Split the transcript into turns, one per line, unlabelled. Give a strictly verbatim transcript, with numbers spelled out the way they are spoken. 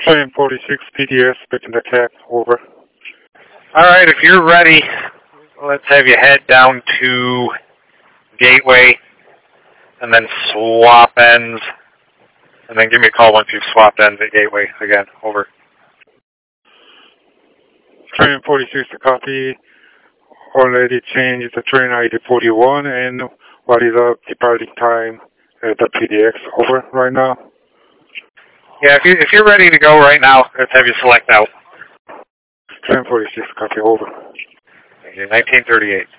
Train forty-six P D S, picking the cab, over.
Alright, if you're ready, let's have you head down to Gateway, and then swap ends, and then give me a call once you've swapped ends at Gateway again, over.
Train forty-six to copy, already changed the train I D forty-one, and what is the departing time at the P D X, over, right now?
Yeah, if, you, if you're ready to go right now, let's have you select out.
Train forty-six, copy, over.
nineteen thirty-eight.